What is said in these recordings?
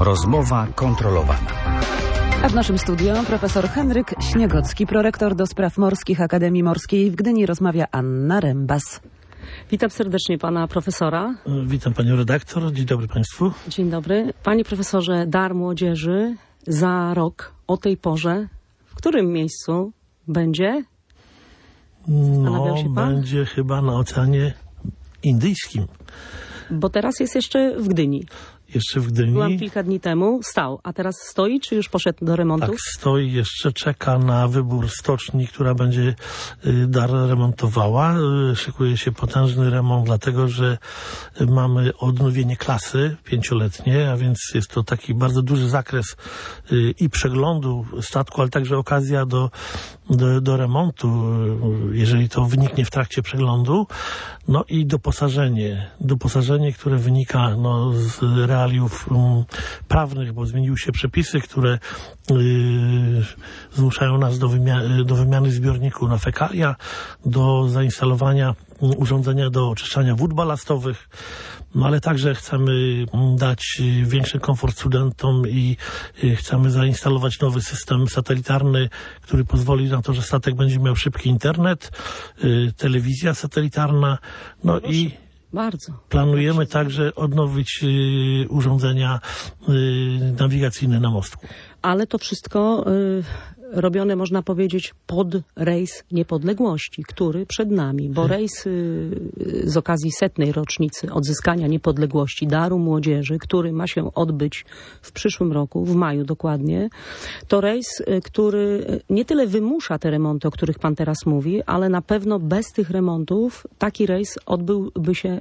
Rozmowa kontrolowana. A w naszym studio profesor Henryk Śniegocki, prorektor do spraw morskich Akademii Morskiej w Gdyni. Rozmawia Anna Rembas. Witam serdecznie pana profesora. Witam panią redaktor. Dzień dobry państwu. Dzień dobry. Panie profesorze, Dar Młodzieży za rok o tej porze w którym miejscu będzie? Zastanawiał się pan? Będzie chyba na Oceanie Indyjskim. Bo teraz jest jeszcze w Gdyni. Jeszcze w Gdyni. Byłam kilka dni temu, stał, a teraz stoi, czy już poszedł do remontu? Tak, stoi, jeszcze czeka na wybór stoczni, która będzie Dar remontowała. Szykuje się potężny remont, dlatego że mamy odnowienie klasy 5-letniej, a więc jest to taki bardzo duży zakres i przeglądu statku, ale także okazja do remontu, jeżeli to wyniknie w trakcie przeglądu. No i doposażenie, które wynika z realiów prawnych, bo zmieniły się przepisy, które zmuszają nas do wymiany zbiorniku na fekalia, do zainstalowania urządzenia do oczyszczania wód balastowych, no ale także chcemy dać większy komfort studentom i chcemy zainstalować nowy system satelitarny, który pozwoli na to, że statek będzie miał szybki internet, telewizja satelitarna, no i bardzo. Planujemy także odnowić urządzenia nawigacyjne na mostku. Ale to wszystko robione, można powiedzieć, pod rejs niepodległości, który przed nami, bo rejs z okazji 100. rocznicy odzyskania niepodległości Daru Młodzieży, który ma się odbyć w przyszłym roku, w maju dokładnie, to rejs, który nie tyle wymusza te remonty, o których pan teraz mówi, ale na pewno bez tych remontów taki rejs odbyć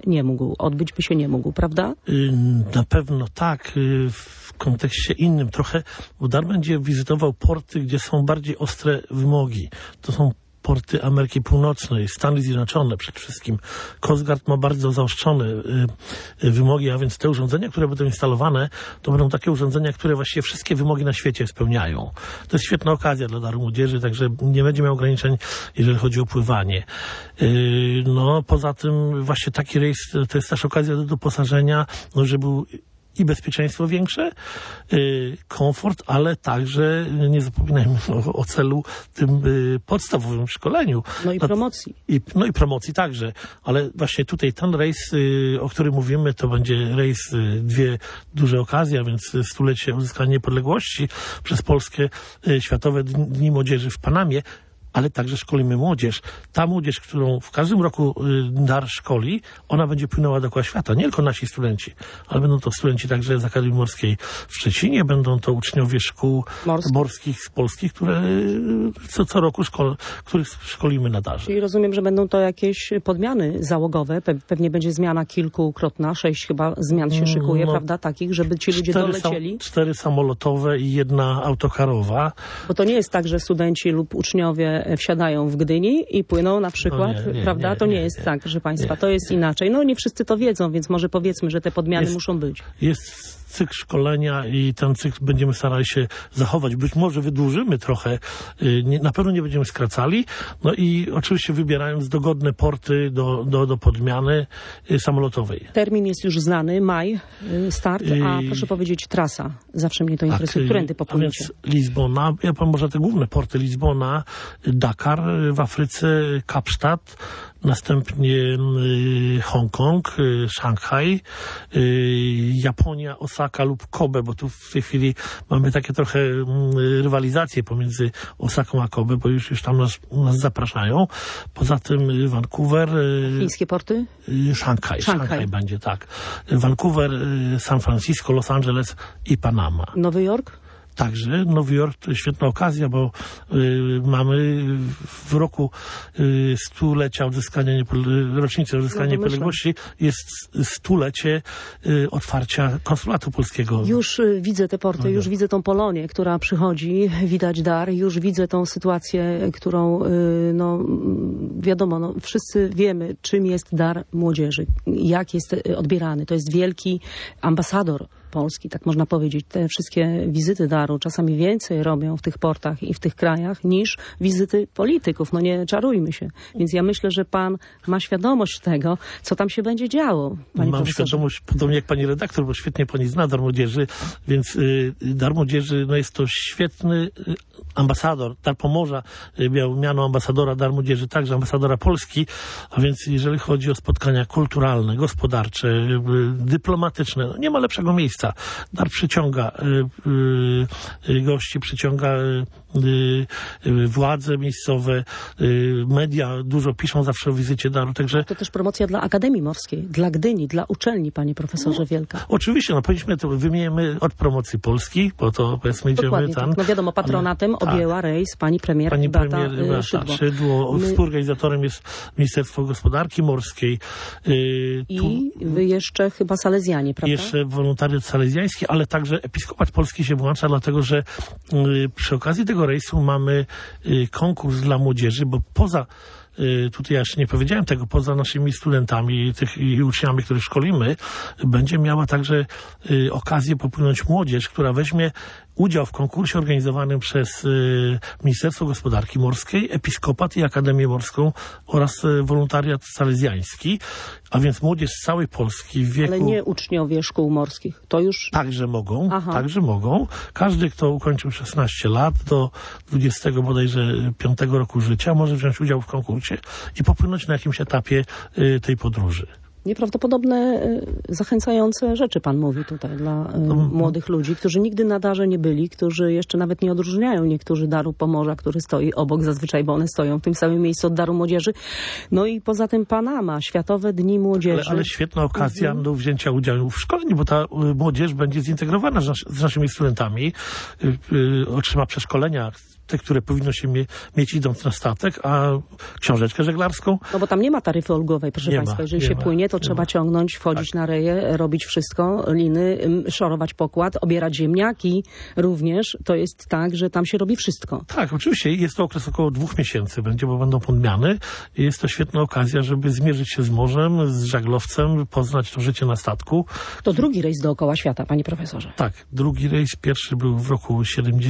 by się nie mógł, prawda? Na pewno tak. W kontekście innym trochę, bo Dar będzie wizytował porty, gdzie są bardziej ostre wymogi. To są porty Ameryki Północnej, Stany Zjednoczone przede wszystkim. Coast Guard ma bardzo zaostrzone wymogi, a więc te urządzenia, które będą instalowane, to będą takie urządzenia, które właściwie wszystkie wymogi na świecie spełniają. To jest świetna okazja dla Daru Młodzieży, także nie będzie miał ograniczeń, jeżeli chodzi o pływanie. No, poza tym właśnie taki rejs to jest też okazja do doposażenia, no, żeby był i bezpieczeństwo większe, komfort, ale także nie zapominajmy o celu tym podstawowym szkoleniu. No i promocji. I promocji także, ale właśnie tutaj ten rejs, o którym mówimy, to będzie rejs dwie duże okazje, a więc 100-lecie odzyskania niepodległości przez Polskę, Światowe Dni Młodzieży w Panamie, ale także szkolimy młodzież. Ta młodzież, którą w każdym roku Dar szkoli, ona będzie płynęła dookoła świata. Nie tylko nasi studenci, ale będą to studenci także z Akademii Morskiej w Szczecinie, będą to uczniowie szkół morskich z Polski, które co roku których szkolimy na Darze. Czyli rozumiem, że będą to jakieś podmiany załogowe. Pewnie będzie zmiana kilkukrotna, 6 chyba zmian się szykuje, prawda, takich, żeby ci ludzie dolecieli. 4 samolotowe i 1 autokarowa. Bo to nie jest tak, że studenci lub uczniowie wsiadają w Gdyni i płyną na przykład, prawda? To nie jest tak, proszę państwa, to jest inaczej. No nie wszyscy to wiedzą, więc może powiedzmy, że te podmiany muszą być. Jest cykl szkolenia i ten cykl będziemy starali się zachować. Być może wydłużymy trochę, na pewno nie będziemy skracali. No i oczywiście wybierając dogodne porty do podmiany samolotowej. Termin jest już znany, maj, start, a proszę powiedzieć trasa. Zawsze mnie to interesuje. Którędy popłyniecie? A więc Lizbona, ja powiem może te główne porty. Lizbona, Dakar w Afryce, Kapsztad, następnie Hongkong, Szanghaj, Japonia, Osaka lub Kobe, bo tu w tej chwili mamy takie trochę rywalizacje pomiędzy Osaką a Kobe, bo już tam nas zapraszają. Poza tym Vancouver. Chińskie porty? Szanghaj będzie, tak. Vancouver, San Francisco, Los Angeles i Panama. Nowy Jork? Także Nowy Jork to jest świetna okazja, bo mamy w roku rocznicy odzyskania niepodległości jest 100-lecie otwarcia konsulatu polskiego. Już widzę te porty, już widzę tą Polonię, która przychodzi, widać Dar, już widzę tą sytuację, którą wiadomo, wszyscy wiemy, czym jest Dar Młodzieży, jak jest odbierany. To jest wielki ambasador Polski, tak można powiedzieć. Te wszystkie wizyty Daru czasami więcej robią w tych portach i w tych krajach niż wizyty polityków. No nie czarujmy się. Więc ja myślę, że pan ma świadomość tego, co tam się będzie działo. Mam świadomość, podobnie jak pani redaktor, bo świetnie pani zna Dar Młodzieży, więc Dar Młodzieży jest to świetny ambasador. Dar Pomorza miał miano ambasadora Dar Młodzieży, także ambasadora Polski, a więc jeżeli chodzi o spotkania kulturalne, gospodarcze, dyplomatyczne, nie ma lepszego miejsca. Dar przyciąga gości, przyciąga władze miejscowe, media dużo piszą zawsze o wizycie Daru, także... To też promocja dla Akademii Morskiej, dla Gdyni, dla uczelni, panie profesorze Wielka. Oczywiście, powinniśmy to wymieniamy od promocji Polski, bo to powiedzmy idziemy tam. Tak. Wiadomo, patronatem objęła rejs pani premier Beata Szydło. Współorganizatorem jest Ministerstwo Gospodarki Morskiej. I wy jeszcze chyba Salezjanie, prawda? Jeszcze wolontariat salezjański, ale także Episkopat Polski się włącza, dlatego że przy okazji tego rejsu mamy konkurs dla młodzieży, bo poza tutaj ja jeszcze nie powiedziałem tego, poza naszymi studentami i uczniami, których szkolimy, będzie miała także okazję popłynąć młodzież, która weźmie udział w konkursie organizowanym przez Ministerstwo Gospodarki Morskiej, Episkopat i Akademię Morską oraz wolontariat salezjański, a więc młodzież z całej Polski w wieku... Ale nie uczniowie szkół morskich, to już... Także mogą. Każdy, kto ukończył 16 lat do 20 bodajże 5 roku życia, może wziąć udział w konkursie i popłynąć na jakimś etapie tej podróży. Nieprawdopodobne, zachęcające rzeczy pan mówi tutaj dla młodych ludzi, którzy nigdy na Darze nie byli, którzy jeszcze nawet nie odróżniają niektórzy Daru Pomorza, który stoi obok zazwyczaj, bo one stoją w tym samym miejscu od Daru Młodzieży. No i poza tym Panama, Światowe Dni Młodzieży. Ale świetna okazja do wzięcia udziału w szkoleniu, bo ta młodzież będzie zintegrowana z naszymi studentami, otrzyma przeszkolenia, te, które powinno się mieć idąc na statek, a książeczkę żeglarską. No bo tam nie ma taryfy ulgowej, proszę państwa. Jeżeli się płynie, to trzeba ciągnąć, wchodzić na reję, robić wszystko, liny, szorować pokład, obierać ziemniaki również. To jest tak, że tam się robi wszystko. Tak, oczywiście. Jest to okres około 2 miesięcy będzie, bo będą podmiany. Jest to świetna okazja, żeby zmierzyć się z morzem, z żaglowcem, poznać to życie na statku. To drugi rejs dookoła świata, panie profesorze. Tak, drugi rejs, pierwszy był w roku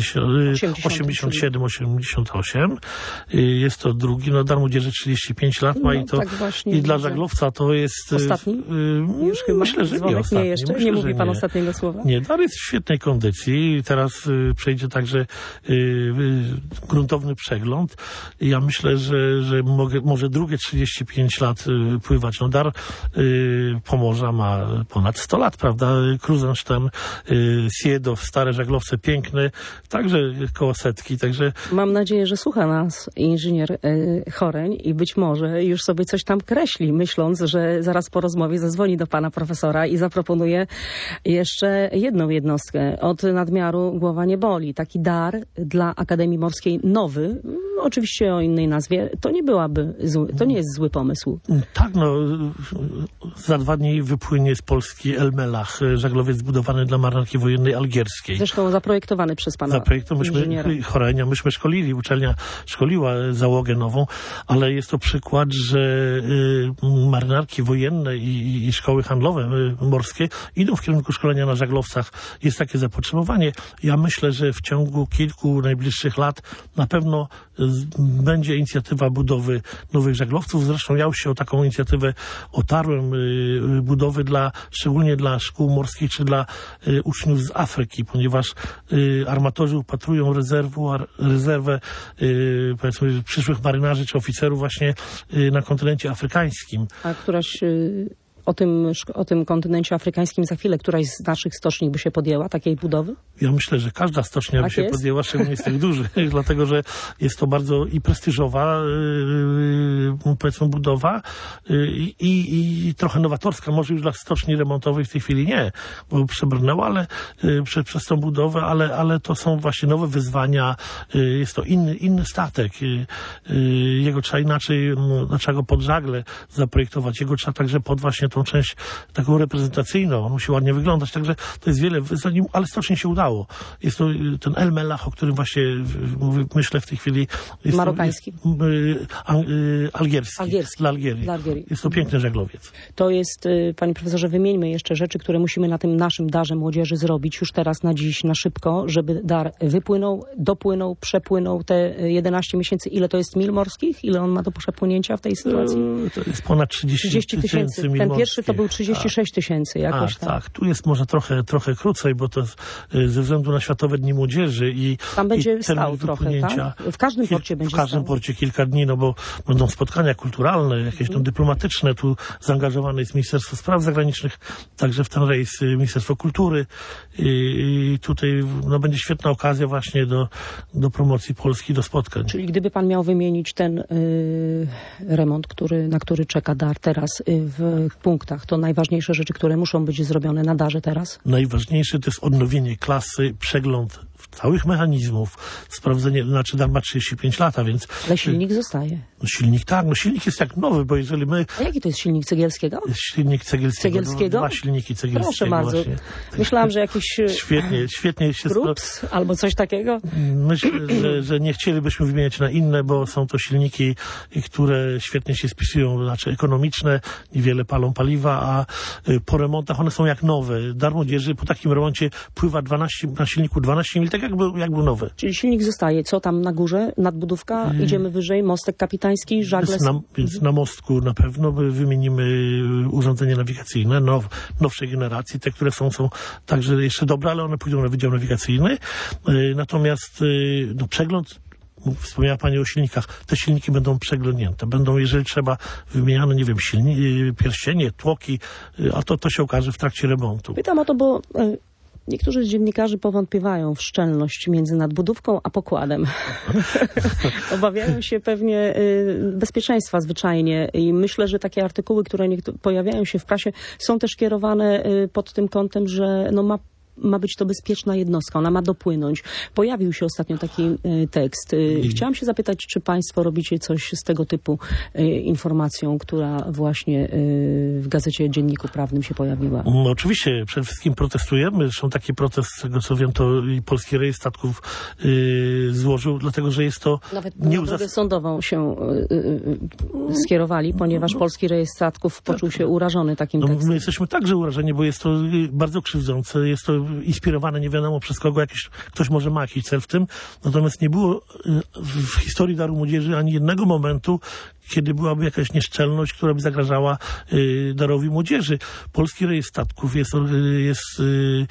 87-88. Jest to drugi, Dar Młodzieży 35 lat ma i to tak i dla żaglowca to jest... Ostatni? Już chyba? Myślę, że nie ostatni. Nie, jeszcze? Nie mówi pan ostatniego słowa? Nie, Dar jest w świetnej kondycji. Teraz przejdzie także gruntowny przegląd. Ja myślę, że może drugie 35 lat pływać. Dar Pomorza ma ponad 100 lat, prawda? Kruzensztem, Siedow, stare żaglowce piękne, także koło setki, także... Mam nadzieję, że słucha nas inżynier Choreń i być może już sobie coś tam kreśli, myśląc, że zaraz po rozmowie zadzwoni do pana profesora i zaproponuje jeszcze jedną jednostkę. Od nadmiaru głowa nie boli. Taki dar dla Akademii Morskiej nowy, oczywiście o innej nazwie, to nie jest zły pomysł. Tak, za 2 dni wypłynie z Polski El Melach, żaglowiec zbudowany dla marynarki wojennej algierskiej. Zresztą zaprojektowany przez pana inżyniera Chorenia. Myśmy szkolili, uczelnia szkoliła załogę nową, ale jest to przykład, że marynarki wojenne i szkoły handlowe morskie idą w kierunku szkolenia na żaglowcach. Jest takie zapotrzebowanie. Ja myślę, że w ciągu kilku najbliższych lat na pewno będzie inicjatywa budowy nowych żaglowców. Zresztą ja już się o taką inicjatywę otarłem, budowy szczególnie dla szkół morskich czy dla uczniów z Afryki, ponieważ armatorzy upatrują rezerwę powiedzmy przyszłych marynarzy czy oficerów właśnie na kontynencie afrykańskim. A o tym kontynencie afrykańskim za chwilę któraś z naszych stoczni by się podjęła takiej budowy? Ja myślę, że każda stocznia by się podjęła, szczególnie z tych dużych, dlatego że jest to bardzo i prestiżowa powiedzmy budowa i trochę nowatorska, może już dla stoczni remontowej w tej chwili nie, bo przebrnęła, ale przez tą budowę, ale to są właśnie nowe wyzwania, jest to inny statek, jego trzeba inaczej, trzeba go pod żagle zaprojektować, jego trzeba także pod właśnie tą tą część taką reprezentacyjną, on musi ładnie wyglądać, także to jest wiele wyzwań, ale stocznie się udało. Jest to ten El Mellah, o którym właśnie myślę w tej chwili. Jest marokański? Algierski. Dla Algierii. Jest to piękny żaglowiec. To jest, panie profesorze, wymieńmy jeszcze rzeczy, które musimy na tym naszym darze młodzieży zrobić już teraz, na dziś, na szybko, żeby dar wypłynął, dopłynął, przepłynął te 11 miesięcy. Ile to jest mil morskich? Ile on ma do przepłynięcia w tej sytuacji? To jest ponad 30 tysięcy mil Ten pierwszy to był 36 tysięcy jakoś tam. Tak, tu jest może trochę krócej, bo to ze względu na Światowe Dni Młodzieży i tam będzie i stał trochę, tak? W każdym porcie będzie stał. W każdym porcie kilka dni, no bo będą spotkania kulturalne, jakieś tam dyplomatyczne, tu zaangażowane jest Ministerstwo Spraw Zagranicznych, także w ten rejs Ministerstwo Kultury i tutaj no, będzie świetna okazja właśnie do promocji Polski, do spotkań. Czyli gdyby pan miał wymienić ten remont, na który czeka dar teraz w punktach, to najważniejsze rzeczy, które muszą być zrobione na darze teraz? Najważniejsze to jest odnowienie klasy, przegląd całych mechanizmów, sprawdzenie, znaczy dar ma 35 lat, a więc... Ale silnik zostaje. No silnik tak, no silnik jest jak nowy, bo jeżeli my... A jaki to jest silnik Cegielskiego? Jest silnik Cegielskiego. Dwa silniki Cegielskiego. Proszę bardzo. Właśnie. Myślałam, że jakiś... Świetnie się... Rups albo coś takiego? Myślę, że nie chcielibyśmy wymieniać na inne, bo są to silniki, które świetnie się spisują, znaczy ekonomiczne, niewiele palą paliwa, a po remontach one są jak nowe. Dar młodzieży po takim remoncie pływa na silniku 12 mil, tak jakby nowe. Czyli silnik zostaje. Co tam na górze? Nadbudówka? Idziemy wyżej? Mostek kapitański? Żagle? Więc na mostku na pewno wymienimy urządzenia nawigacyjne, nowszej generacji. Te, które są także jeszcze dobre, ale one pójdą na Wydział Nawigacyjny. Natomiast no, przegląd, wspomniała pani o silnikach, te silniki będą przeglądnięte. Będą, jeżeli trzeba, wymieniane, nie wiem, pierścienie, tłoki, a to się okaże w trakcie remontu. Pytam o to, bo niektórzy dziennikarzy powątpiewają w szczelność między nadbudówką a pokładem. Obawiają się pewnie bezpieczeństwa zwyczajnie i myślę, że takie artykuły, które pojawiają się w prasie, są też kierowane pod tym kątem, że no ma być to bezpieczna jednostka, ona ma dopłynąć. Pojawił się ostatnio taki tekst. Chciałam się zapytać, czy państwo robicie coś z tego typu informacją, która właśnie w gazecie Dzienniku Prawnym się pojawiła? No, oczywiście, przede wszystkim protestujemy. Zresztą taki protest, z tego co wiem, to i Polski Rejestr Statków złożył, dlatego, że jest to... Nawet na drogę sądową się skierowali, ponieważ Polski Rejestr Statków poczuł się urażony takim tekstem. My jesteśmy także urażeni, bo jest to bardzo krzywdzące, jest to inspirowane nie wiadomo przez kogo, ktoś może ma jakiś cel w tym, natomiast nie było w historii Daru Młodzieży ani jednego momentu, kiedy byłaby jakaś nieszczelność, która by zagrażała Darowi Młodzieży. Polski Rejestr Statków jest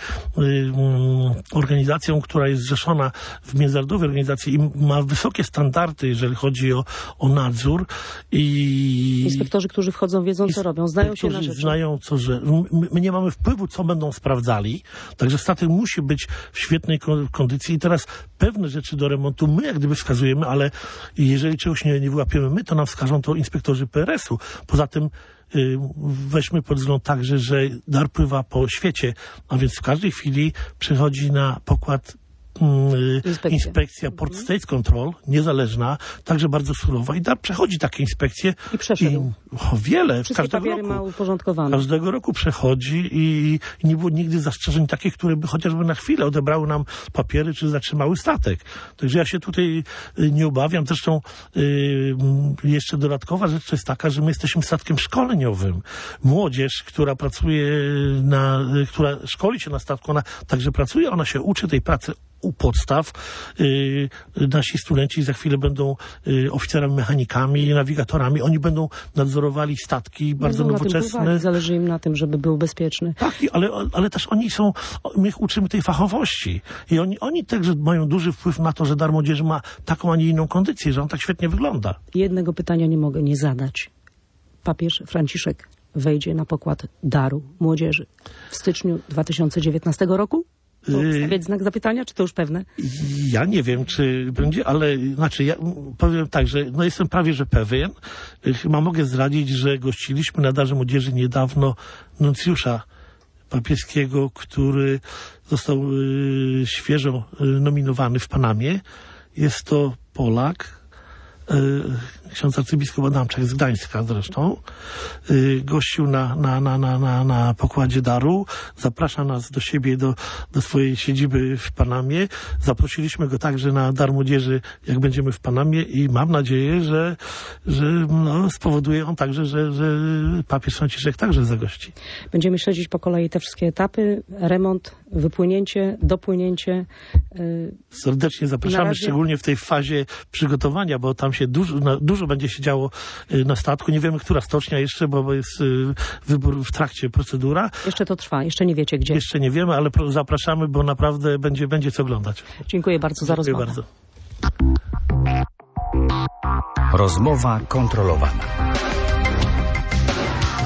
organizacją, która jest zrzeszona w międzynarodowej organizacji i ma wysokie standardy, jeżeli chodzi o nadzór. Inspektorzy, którzy wchodzą, wiedzą, co robią, znają się na rzeczy. Znają, my nie mamy wpływu, co będą sprawdzali, także statek musi być w świetnej kondycji i teraz pewne rzeczy do remontu my jak gdyby wskazujemy, ale jeżeli czegoś nie wyłapiemy my, to nam wskażą to inspektorzy PRS-u. Poza tym weźmy pod wzgląd także, że dar pływa po świecie, a więc w każdej chwili przychodzi na pokład inspekcja Port States Control, niezależna, także bardzo surowa i dar przechodzi takie inspekcje. I przeszedł. Wiele. Wszystkie papiery ma uporządkowane. Każdego roku przechodzi i nie było nigdy zastrzeżeń takich, które by chociażby na chwilę odebrały nam papiery, czy zatrzymały statek. Także ja się tutaj nie obawiam. Zresztą jeszcze dodatkowa rzecz to jest taka, że my jesteśmy statkiem szkoleniowym. Młodzież, która pracuje która szkoli się na statku, ona także pracuje, ona się uczy tej pracy u podstaw. Nasi studenci za chwilę będą oficerami mechanikami, nawigatorami. Oni będą nadzorowali statki bardzo nowoczesne. Zależy im na tym, żeby był bezpieczny. Tak, ale też my ich uczymy tej fachowości. I oni także mają duży wpływ na to, że Dar Młodzieży ma taką, a nie inną kondycję, że on tak świetnie wygląda. Jednego pytania nie mogę nie zadać. Papież Franciszek wejdzie na pokład Daru Młodzieży w styczniu 2019 roku? Stawiać znak zapytania, czy to już pewne? Ja nie wiem, czy będzie, ale ja powiem tak, że jestem prawie, że pewien. Chyba mogę zdradzić, że gościliśmy na Darze Młodzieży niedawno nuncjusza papieskiego, który został świeżo nominowany w Panamie. Jest to Polak, ksiądz arcybiskup Adamczak z Gdańska zresztą, gościł na pokładzie daru, zaprasza nas do siebie, do swojej siedziby w Panamie. Zaprosiliśmy go także na Dar Młodzieży, jak będziemy w Panamie, i mam nadzieję, że spowoduje on także, że papież Franciszek także zagości. Będziemy śledzić po kolei te wszystkie etapy, remont, wypłynięcie, dopłynięcie. Serdecznie zapraszamy, szczególnie w tej fazie przygotowania, bo tam się dużo będzie się działo na statku. Nie wiemy, która stocznia jeszcze, bo jest wybór w trakcie, procedura. Jeszcze to trwa, jeszcze nie wiecie gdzie. Jeszcze nie wiemy, ale zapraszamy, bo naprawdę będzie co oglądać. Dziękuję bardzo za rozmowę. Dziękuję bardzo. Rozmowa kontrolowana.